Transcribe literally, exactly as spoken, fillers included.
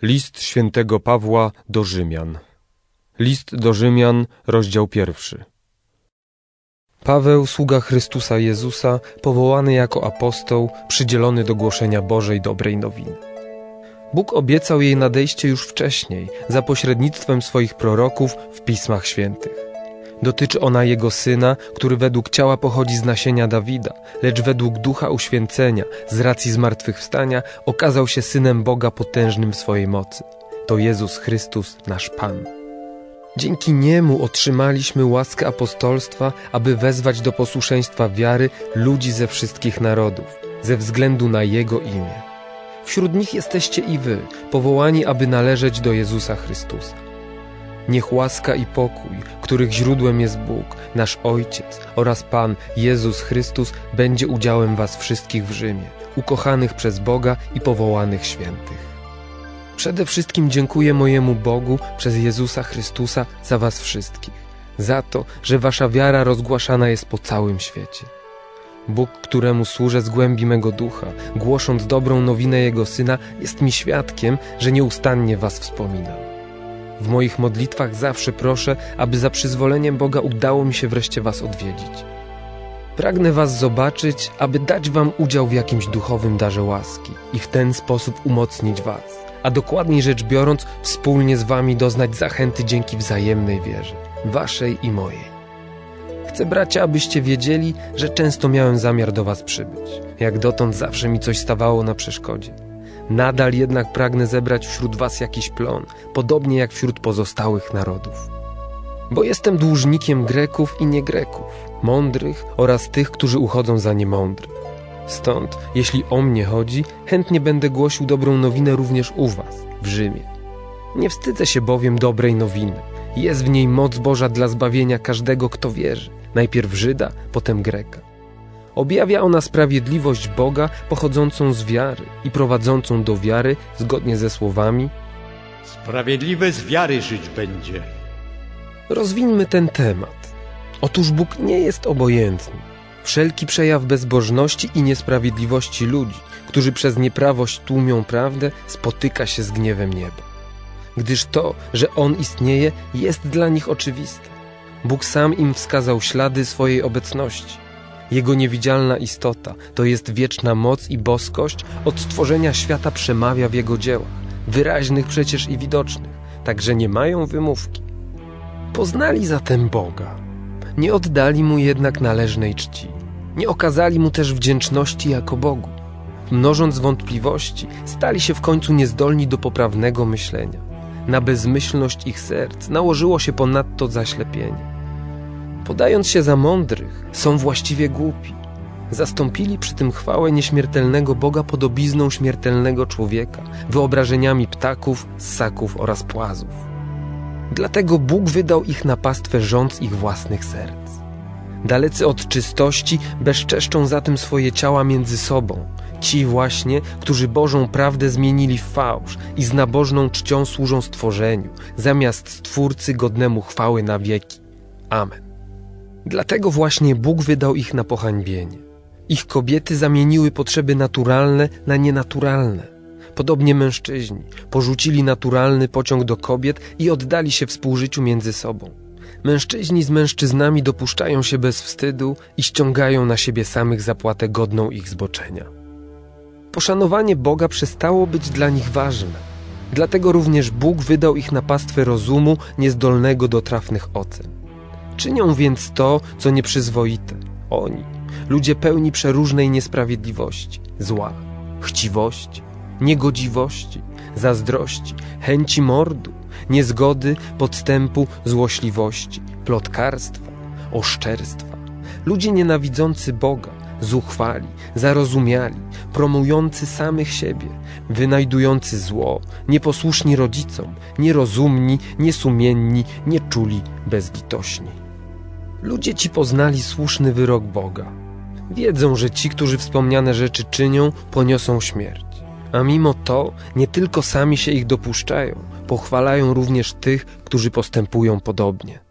List świętego Pawła do Rzymian. List do Rzymian, rozdział pierwszy. Paweł, sługa Chrystusa Jezusa, powołany jako apostoł, przydzielony do głoszenia Bożej dobrej nowiny. Bóg obiecał jej nadejście już wcześniej, za pośrednictwem swoich proroków w Pismach Świętych. Dotyczy ona Jego Syna, który według ciała pochodzi z nasienia Dawida, lecz według ducha uświęcenia, z racji zmartwychwstania, okazał się Synem Boga potężnym w swojej mocy. To Jezus Chrystus, nasz Pan. Dzięki Niemu otrzymaliśmy łaskę apostolstwa, aby wezwać do posłuszeństwa wiary ludzi ze wszystkich narodów, ze względu na Jego imię. Wśród nich jesteście i wy, powołani, aby należeć do Jezusa Chrystusa. Niech łaska i pokój, których źródłem jest Bóg, nasz Ojciec oraz Pan Jezus Chrystus, będzie udziałem was wszystkich w Rzymie, ukochanych przez Boga i powołanych świętych. Przede wszystkim dziękuję mojemu Bogu przez Jezusa Chrystusa za was wszystkich, za to, że wasza wiara rozgłaszana jest po całym świecie. Bóg, któremu służę z głębi mego ducha, głosząc dobrą nowinę Jego Syna, jest mi świadkiem, że nieustannie was wspominam. W moich modlitwach zawsze proszę, aby za przyzwoleniem Boga udało mi się wreszcie was odwiedzić. Pragnę was zobaczyć, aby dać wam udział w jakimś duchowym darze łaski i w ten sposób umocnić was, a dokładniej rzecz biorąc, wspólnie z wami doznać zachęty dzięki wzajemnej wierze, waszej i mojej. Chcę, bracia, abyście wiedzieli, że często miałem zamiar do was przybyć. Jak dotąd zawsze mi coś stawało na przeszkodzie. Nadal jednak pragnę zebrać wśród was jakiś plon, podobnie jak wśród pozostałych narodów. Bo jestem dłużnikiem Greków i niegreków, mądrych oraz tych, którzy uchodzą za niemądrych. Stąd, jeśli o mnie chodzi, chętnie będę głosił dobrą nowinę również u was, w Rzymie. Nie wstydzę się bowiem dobrej nowiny. Jest w niej moc Boża dla zbawienia każdego, kto wierzy, najpierw Żyda, potem Greka. Objawia ona sprawiedliwość Boga pochodzącą z wiary i prowadzącą do wiary zgodnie ze słowami: sprawiedliwy z wiary żyć będzie. Rozwińmy ten temat. Otóż Bóg nie jest obojętny. Wszelki przejaw bezbożności i niesprawiedliwości ludzi, którzy przez nieprawość tłumią prawdę, spotyka się z gniewem nieba. Gdyż to, że On istnieje, jest dla nich oczywiste. Bóg sam im wskazał ślady swojej obecności. Jego niewidzialna istota, to jest wieczna moc i boskość, od stworzenia świata przemawia w Jego dziełach, wyraźnych przecież i widocznych, tak że nie mają wymówki. Poznali zatem Boga. Nie oddali Mu jednak należnej czci. Nie okazali Mu też wdzięczności jako Bogu. Mnożąc wątpliwości, stali się w końcu niezdolni do poprawnego myślenia. Na bezmyślność ich serc nałożyło się ponadto zaślepienie. Podając się za mądrych, są właściwie głupi. Zastąpili przy tym chwałę nieśmiertelnego Boga podobizną śmiertelnego człowieka, wyobrażeniami ptaków, ssaków oraz płazów. Dlatego Bóg wydał ich na pastwę żądz ich własnych serc. Dalecy od czystości bezczeszczą zatem swoje ciała między sobą. Ci właśnie, którzy Bożą prawdę zmienili w fałsz i z nabożną czcią służą stworzeniu, zamiast Stwórcy godnemu chwały na wieki. Amen. Dlatego właśnie Bóg wydał ich na pohańbienie. Ich kobiety zamieniły potrzeby naturalne na nienaturalne. Podobnie mężczyźni porzucili naturalny pociąg do kobiet i oddali się współżyciu między sobą. Mężczyźni z mężczyznami dopuszczają się bez wstydu i ściągają na siebie samych zapłatę godną ich zboczenia. Poszanowanie Boga przestało być dla nich ważne. Dlatego również Bóg wydał ich na pastwę rozumu niezdolnego do trafnych ocen. Czynią więc to, co nieprzyzwoite. Oni, ludzie pełni przeróżnej niesprawiedliwości, zła, chciwości, niegodziwości, zazdrości, chęci mordu, niezgody, podstępu, złośliwości, plotkarstwa, oszczerstwa. Ludzie nienawidzący Boga, zuchwali, zarozumiali, promujący samych siebie, wynajdujący zło, nieposłuszni rodzicom, nierozumni, niesumienni, nieczuli, bezlitośni. Ludzie ci poznali słuszny wyrok Boga. Wiedzą, że ci, którzy wspomniane rzeczy czynią, poniosą śmierć. A mimo to nie tylko sami się ich dopuszczają, pochwalają również tych, którzy postępują podobnie.